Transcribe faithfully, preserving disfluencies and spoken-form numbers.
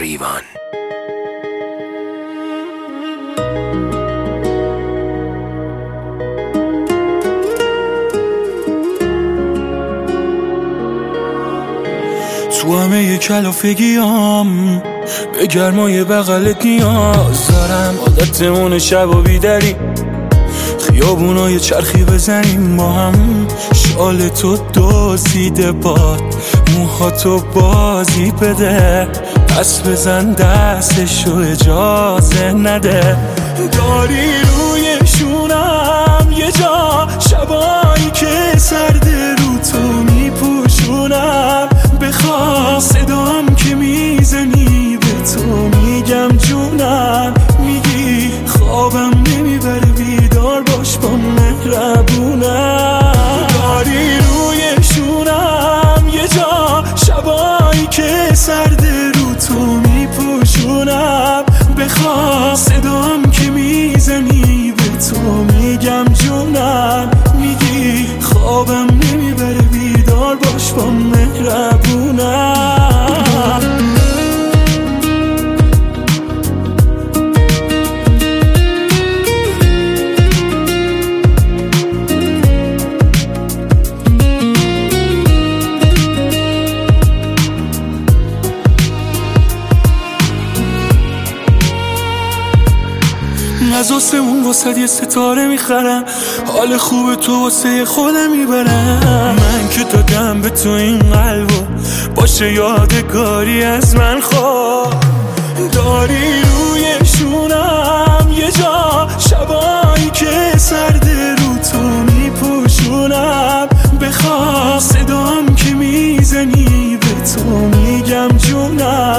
ریوان. تو همه یه کلافگیام به گرمای بغلت نیاز دارم. عادتمون شب و بیدری خیابونای چرخی بزنیم با هم. شال تو دزدیده باد موهاتو بازی بده، پس بزن دستشو اجازه نده. داری روی شونم یه جا، شبایی که سرد رو تو میپوشونم. بخواه صدام که میزنی به تو میگم جونم. میگی خوابم نمیبره بیدار باش با مهربونم. داری روی شونم یه جا، شبایی که سرد رو تو میپوشونم. بخواه صدام که میزنی به تو میگم جونم. میگی خوابم نمیبره بیدار باش با مهربونم. از آسمون واسه یه ستاره میخرم، حال خوب تو واسه خودم میبرم. من که دادم به تو این قلبو باشه یادگاری از من. خواه داری روی شونم یه جا، شبایی که سرد رو تو میپوشونم. بخواه صدام که میزنی به تو میگم جونم.